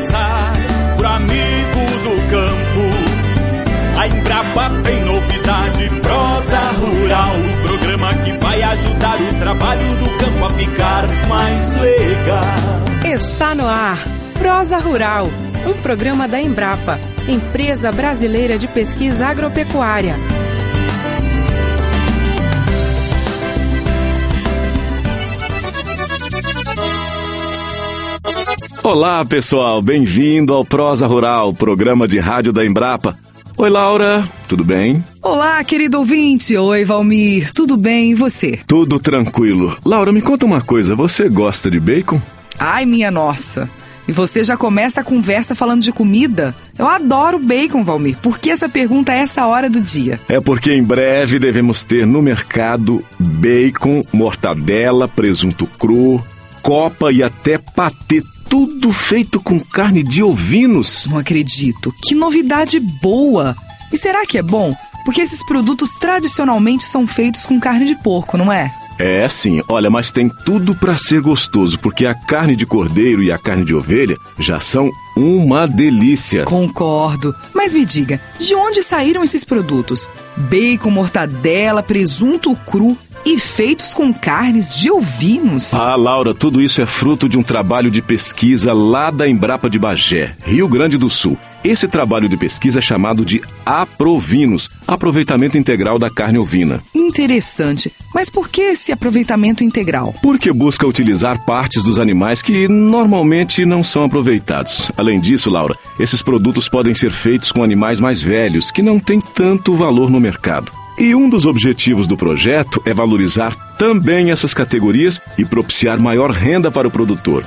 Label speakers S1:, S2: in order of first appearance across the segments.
S1: avisar pro amigo do campo. A Embrapa tem novidade, Prosa Rural, o programa que vai ajudar o trabalho do campo a ficar mais legal.
S2: Está no ar, Prosa Rural, um programa da Embrapa, Empresa Brasileira de Pesquisa Agropecuária.
S3: Olá, pessoal, bem-vindo ao Prosa Rural, programa de rádio da Embrapa. Oi, Laura, tudo bem?
S4: Olá, querido ouvinte. Oi, Valmir, tudo bem e você?
S3: Tudo tranquilo. Laura, me conta uma coisa, você gosta de bacon?
S4: Ai, minha nossa. E você já começa a conversa falando de comida? Eu adoro bacon, Valmir. Por que essa pergunta a essa hora do dia?
S3: É porque em breve devemos ter no mercado bacon, mortadela, presunto cru, copa e até patê. Tudo feito com carne de ovinos.
S4: Não acredito. Que novidade boa! E será que é bom? Porque esses produtos tradicionalmente são feitos com carne de porco, não é?
S3: É sim, olha, mas tem tudo para ser gostoso, porque a carne de cordeiro e a carne de ovelha já são uma delícia.
S4: Concordo. Mas me diga, de onde saíram esses produtos? Bacon, mortadela, presunto cru e feitos com carnes de ovinos?
S3: Ah, Laura, tudo isso é fruto de um trabalho de pesquisa lá da Embrapa de Bagé, Rio Grande do Sul. Esse trabalho de pesquisa é chamado de Aprovinos, aproveitamento integral da carne ovina.
S4: Interessante. Mas por que esse aproveitamento integral?
S3: Porque busca utilizar partes dos animais que normalmente não são aproveitados. Além disso, Laura, esses produtos podem ser feitos com animais mais velhos, que não têm tanto valor no mercado. E um dos objetivos do projeto é valorizar também essas categorias e propiciar maior renda para o produtor.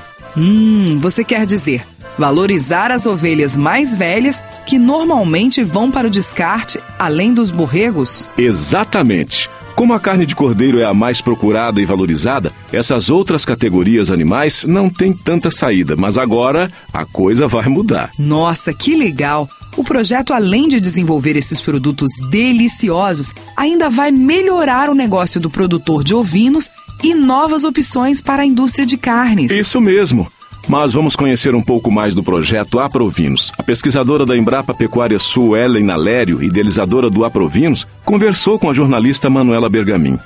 S4: Você quer dizer valorizar as ovelhas mais velhas que normalmente vão para o descarte, além dos borregos?
S3: Exatamente. Como a carne de cordeiro é a mais procurada e valorizada, essas outras categorias animais não têm tanta saída, mas agora a coisa vai mudar.
S4: Nossa, que legal! O projeto, além de desenvolver esses produtos deliciosos, ainda vai melhorar o negócio do produtor de ovinos e novas opções para a indústria de carnes.
S3: Isso mesmo! Mas vamos conhecer um pouco mais do projeto Aprovinos. A pesquisadora da Embrapa Pecuária Sul, Ellen Nalério, idealizadora do Aprovinos, conversou com a jornalista Manuela Bergamin.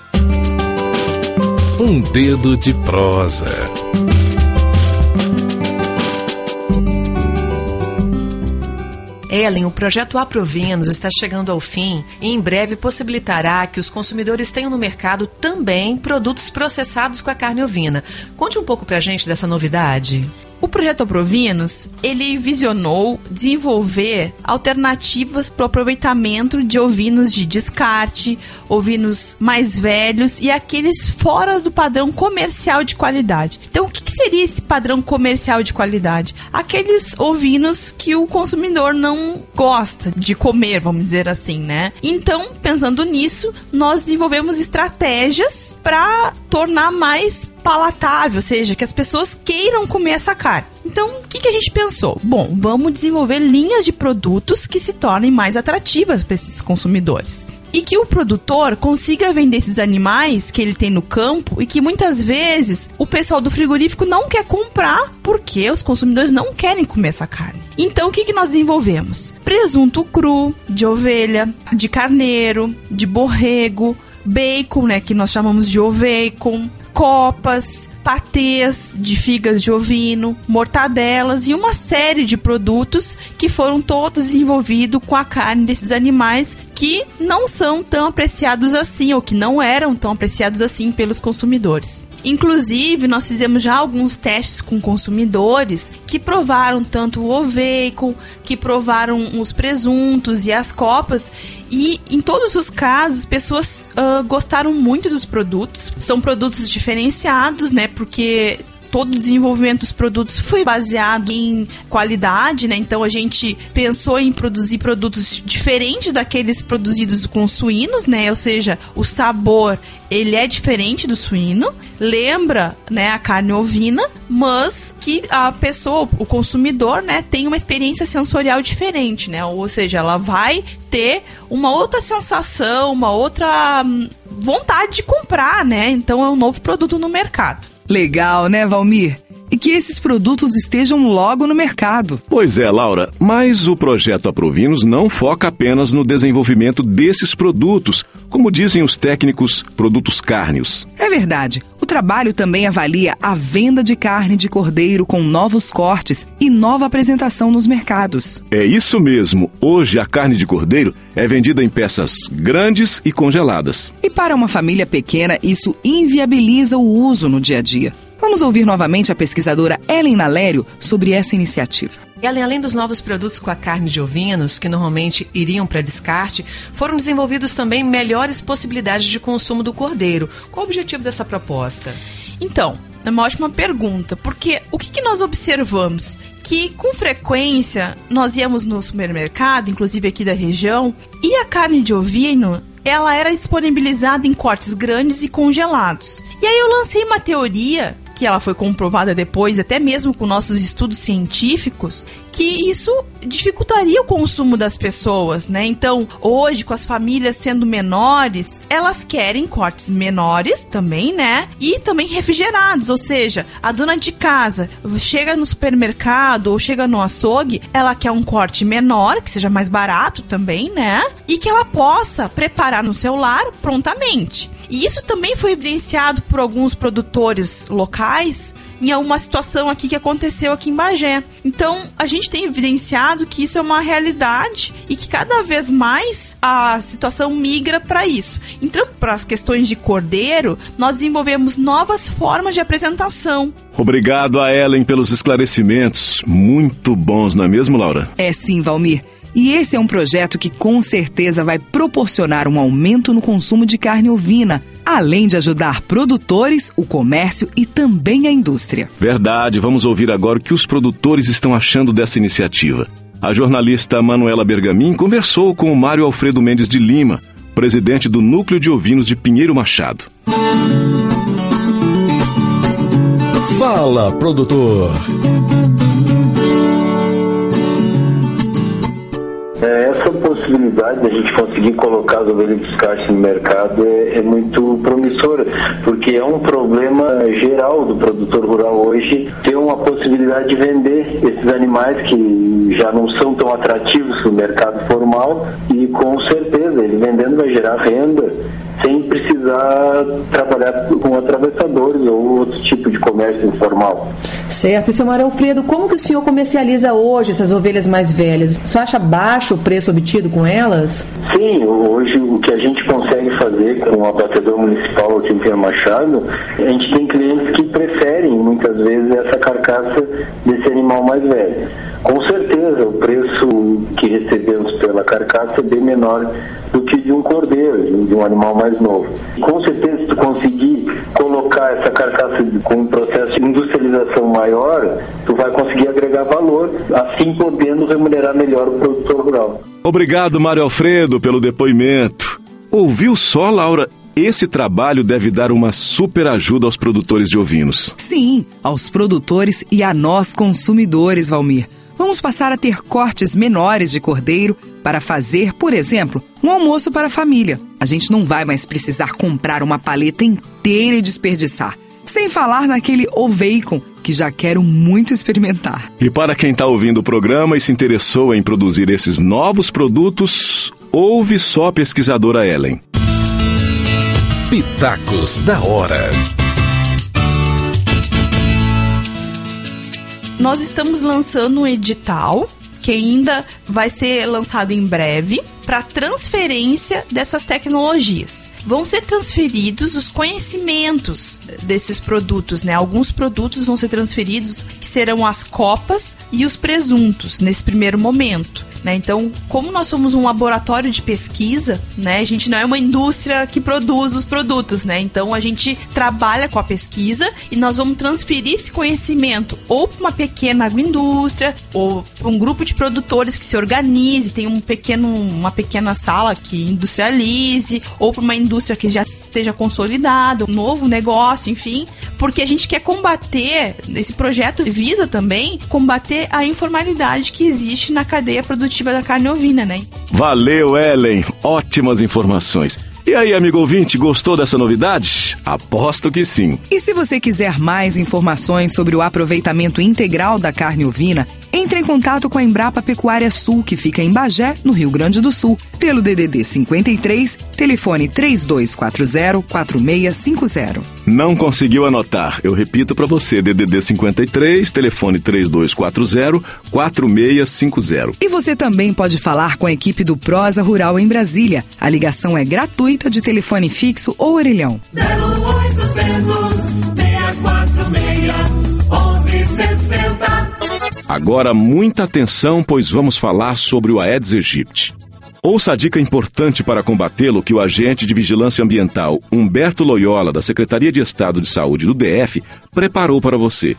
S5: Um dedo de prosa.
S6: Ellen, o projeto Aprovinos está chegando ao fim e em breve possibilitará que os consumidores tenham no mercado também produtos processados com a carne ovina. Conte um pouco pra gente dessa novidade.
S7: O projeto Aprovinos, ele visionou desenvolver alternativas para o aproveitamento de ovinos de descarte, ovinos mais velhos e aqueles fora do padrão comercial de qualidade. Então, o que seria esse padrão comercial de qualidade? Aqueles ovinos que o consumidor não gosta de comer, vamos dizer assim, né? Então, pensando nisso, nós desenvolvemos estratégias para tornar mais palatável, ou seja, que as pessoas queiram comer essa carne. Então, o que a gente pensou? Bom, vamos desenvolver linhas de produtos que se tornem mais atrativas para esses consumidores. E que o produtor consiga vender esses animais que ele tem no campo e que muitas vezes o pessoal do frigorífico não quer comprar porque os consumidores não querem comer essa carne. Então, o que nós desenvolvemos? Presunto cru, de ovelha, de carneiro, de borrego, bacon, né, que nós chamamos de ovacon, copas, patês de figas de ovino, mortadelas e uma série de produtos que foram todos desenvolvidos com a carne desses animais que não são tão apreciados assim, ou que não eram tão apreciados assim pelos consumidores. Inclusive, nós fizemos já alguns testes com consumidores que provaram tanto o ovacon, que provaram os presuntos e as copas, e em todos os casos, pessoas gostaram muito dos produtos. São produtos diferenciados, né? Porque todo o desenvolvimento dos produtos foi baseado em qualidade, né? Então a gente pensou em produzir produtos diferentes daqueles produzidos com suínos, né? Ou seja, o sabor, ele é diferente do suíno, lembra, né, a carne ovina, mas que a pessoa, o consumidor, né, tem uma experiência sensorial diferente, né? Ou seja, ela vai ter uma outra sensação, uma outra vontade de comprar, né? Então é um novo produto no mercado.
S4: Legal, né, Valmir? e que esses produtos estejam logo no mercado.
S3: Pois é, Laura, mas o projeto Aprovinos não foca apenas no desenvolvimento desses produtos, como dizem os técnicos, produtos cárneos.
S4: É verdade. O trabalho também avalia a venda de carne de cordeiro com novos cortes e nova apresentação nos mercados.
S3: É isso mesmo. Hoje a carne de cordeiro é vendida em peças grandes e congeladas.
S4: E para uma família pequena, isso inviabiliza o uso no dia a dia. Vamos ouvir novamente a pesquisadora Ellen Nalério sobre essa iniciativa.
S6: Ellen, além dos novos produtos com a carne de ovinos, que normalmente iriam para descarte, foram desenvolvidos também melhores possibilidades de consumo do cordeiro. Qual o objetivo dessa proposta?
S7: Então, é uma ótima pergunta, porque o que nós observamos? Que com frequência nós íamos no supermercado, inclusive aqui da região, e a carne de ovino, ela era disponibilizada em cortes grandes e congelados. E aí eu lancei uma teoria, que ela foi comprovada depois, até mesmo com nossos estudos científicos, que isso dificultaria o consumo das pessoas, né? Então, hoje, com as famílias sendo menores, elas querem cortes menores também, né? E também refrigerados, ou seja, a dona de casa chega no supermercado ou chega no açougue, ela quer um corte menor, que seja mais barato também, né? E que ela possa preparar no seu lar prontamente. E isso também foi evidenciado por alguns produtores locais em alguma situação aqui que aconteceu aqui em Bagé. Então, a gente tem evidenciado que isso é uma realidade e que cada vez mais a situação migra para isso. Então, para as questões de cordeiro, nós desenvolvemos novas formas de apresentação.
S3: Obrigado a Ellen pelos esclarecimentos. Muito bons, não é mesmo, Laura?
S4: É sim, Valmir. E esse é um projeto que com certeza vai proporcionar um aumento no consumo de carne ovina, além de ajudar produtores, o comércio e também a indústria.
S3: Verdade, vamos ouvir agora o que os produtores estão achando dessa iniciativa. A jornalista Manuela Bergamin conversou com o Mário Alfredo Mendes de Lima, presidente do Núcleo de Ovinos de Pinheiro Machado.
S5: Fala, produtor!
S8: Essa possibilidade de a gente conseguir colocar as ovelhas de descarte no mercado é muito promissora, porque é um problema geral do produtor rural hoje ter uma possibilidade de vender esses animais que já não são tão atrativos no mercado formal, e com certeza ele vendendo vai gerar renda sem precisar trabalhar com atravessadores ou outro tipo de comércio informal.
S9: Certo. E, seu Mário Alfredo, como que o senhor comercializa hoje essas ovelhas mais velhas? O senhor acha baixo o preço obtido com elas?
S8: Sim, hoje o que a gente consegue fazer com o abatedor municipal aqui em Pinheiro Machado, a gente tem clientes que preferem muitas vezes essa carcaça desse animal mais velho. Com certeza, o preço que recebemos pela carcaça é bem menor do que de um cordeiro, de um animal mais novo. Com certeza, se tu conseguir colocar essa carcaça com um processo de industrialização maior, tu vai conseguir agregar valor, assim podendo remunerar melhor o produtor rural.
S3: Obrigado, Mário Alfredo, pelo depoimento. Ouviu só, Laura? Esse trabalho deve dar uma super ajuda aos produtores de ovinos.
S4: Sim, aos produtores e a nós consumidores, Valmir. Vamos passar a ter cortes menores de cordeiro para fazer, por exemplo, um almoço para a família. A gente não vai mais precisar comprar uma paleta inteira e desperdiçar. Sem falar naquele oveicon, que já quero muito experimentar.
S3: E para quem está ouvindo o programa e se interessou em produzir esses novos produtos, ouve só a pesquisadora Ellen.
S5: Pitacos da hora.
S7: Nós estamos lançando um edital que ainda vai ser lançado em breve para transferência dessas tecnologias. Vão ser transferidos os conhecimentos desses produtos, né? Alguns produtos vão ser transferidos, que serão as copas e os presuntos, nesse primeiro momento, né? Então, como nós somos um laboratório de pesquisa, né? A gente não é uma indústria que produz os produtos, né? Então, a gente trabalha com a pesquisa e nós vamos transferir esse conhecimento ou para uma pequena agroindústria ou para um grupo de produtores que se organize, tem uma pequena sala que industrialize, ou para uma indústria que já esteja consolidada, um novo negócio, enfim, porque a gente quer combater, esse projeto visa também combater a informalidade que existe na cadeia produtiva da carne ovina, né?
S3: Valeu, Ellen! Ótimas informações. E aí, amigo ouvinte, gostou dessa novidade? Aposto que sim.
S4: E se você quiser mais informações sobre o aproveitamento integral da carne ovina, entre em contato com a Embrapa Pecuária Sul, que fica em Bagé, no Rio Grande do Sul, pelo DDD 53, telefone 3240-4650.
S3: Não conseguiu anotar? Eu repito para você, DDD 53, telefone 3240-4650.
S4: E você também pode falar com a equipe do Prosa Rural em Brasília. A ligação é gratuita de telefone fixo ou orelhão.
S1: 0800 646 1160.
S3: Agora muita atenção, pois vamos falar sobre o Aedes aegypti. Ouça a dica importante para combatê-lo que o agente de vigilância ambiental Humberto Loyola, da Secretaria de Estado de Saúde do DF, preparou para você.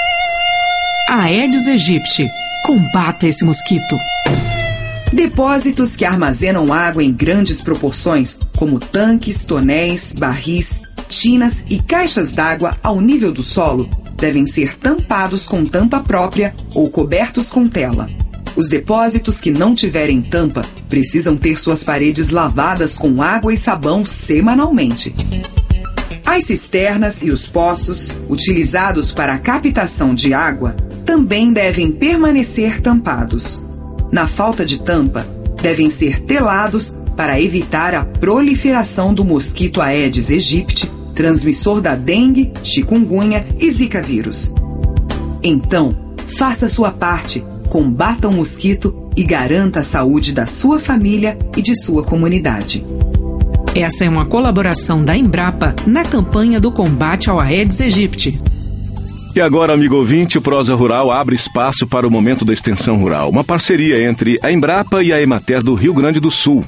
S2: Aedes aegypti. Combata esse mosquito.
S4: Depósitos que armazenam água em grandes proporções, como tanques, tonéis, barris, tinas e caixas d'água ao nível do solo, devem ser tampados com tampa própria ou cobertos com tela. Os depósitos que não tiverem tampa precisam ter suas paredes lavadas com água e sabão semanalmente. As cisternas e os poços, utilizados para a captação de água, também devem permanecer tampados. Na falta de tampa, devem ser telados para evitar a proliferação do mosquito Aedes aegypti, transmissor da dengue, chikungunya e zika vírus. Então, faça sua parte, combata o mosquito e garanta a saúde da sua família e de sua comunidade.
S2: Essa é uma colaboração da Embrapa na campanha do combate ao Aedes aegypti.
S3: E agora, amigo ouvinte, o Prosa Rural abre espaço para o Momento da Extensão Rural, uma parceria entre a Embrapa e a Emater do Rio Grande do Sul.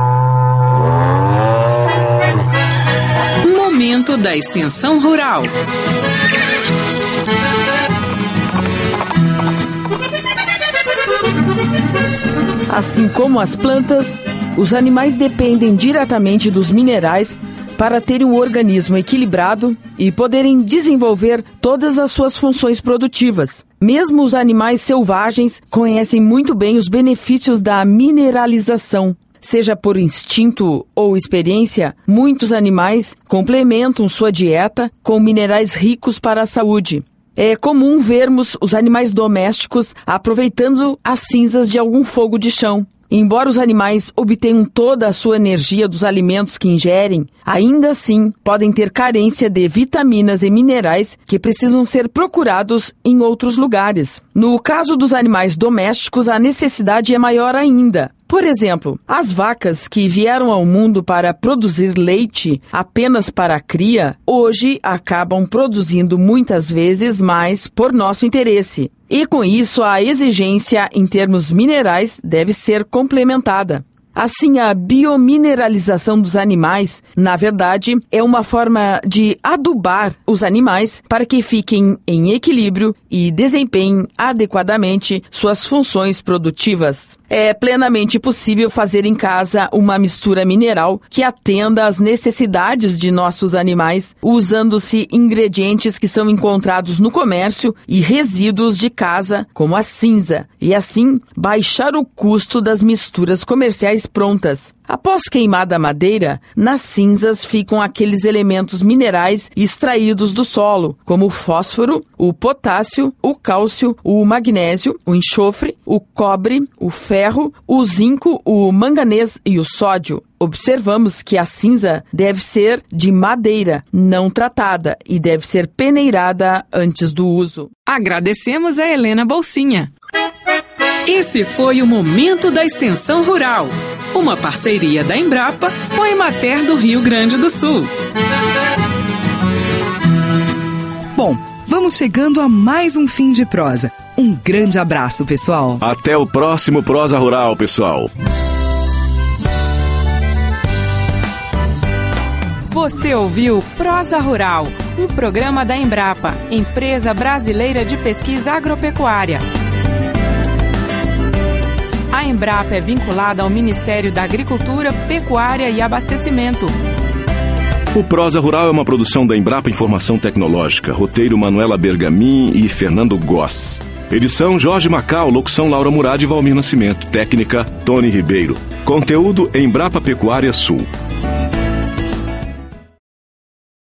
S2: Momento da Extensão Rural.
S10: Assim como as plantas, os animais dependem diretamente dos minerais para terem um organismo equilibrado e poderem desenvolver todas as suas funções produtivas. Mesmo os animais selvagens conhecem muito bem os benefícios da mineralização. Seja por instinto ou experiência, muitos animais complementam sua dieta com minerais ricos para a saúde. É comum vermos os animais domésticos aproveitando as cinzas de algum fogo de chão. Embora os animais obtenham toda a sua energia dos alimentos que ingerem, ainda assim podem ter carência de vitaminas e minerais que precisam ser procurados em outros lugares. No caso dos animais domésticos, a necessidade é maior ainda. Por exemplo, as vacas que vieram ao mundo para produzir leite apenas para a cria, hoje acabam produzindo muitas vezes mais por nosso interesse. E com isso, a exigência em termos minerais deve ser complementada. Assim, a biomineralização dos animais, na verdade, é uma forma de adubar os animais para que fiquem em equilíbrio e desempenhem adequadamente suas funções produtivas. É plenamente possível fazer em casa uma mistura mineral que atenda às necessidades de nossos animais, usando-se ingredientes que são encontrados no comércio e resíduos de casa, como a cinza, e assim baixar o custo das misturas comerciais prontas. Após queimada a madeira, nas cinzas ficam aqueles elementos minerais extraídos do solo, como o fósforo, o potássio, o cálcio, o magnésio, o enxofre, o cobre, o ferro, o zinco, o manganês e o sódio. Observamos que a cinza deve ser de madeira, não tratada, e deve ser peneirada antes do uso.
S2: Agradecemos a Helena Bolsinha. Esse foi o Momento da Extensão Rural, uma parceria da Embrapa com a Emater do Rio Grande do Sul.
S4: Bom, vamos chegando a mais um fim de prosa. Um grande abraço, pessoal.
S3: Até o próximo Prosa Rural, pessoal.
S2: Você ouviu Prosa Rural, um programa da Embrapa, Empresa Brasileira de Pesquisa Agropecuária. A Embrapa é vinculada ao Ministério da Agricultura, Pecuária e Abastecimento.
S3: O Prosa Rural é uma produção da Embrapa Informação Tecnológica. Roteiro Manuela Bergamin e Fernando Goss. Edição Jorge Macau, locução Laura Murad e Valmir Nascimento. Técnica Tony Ribeiro. Conteúdo Embrapa Pecuária Sul.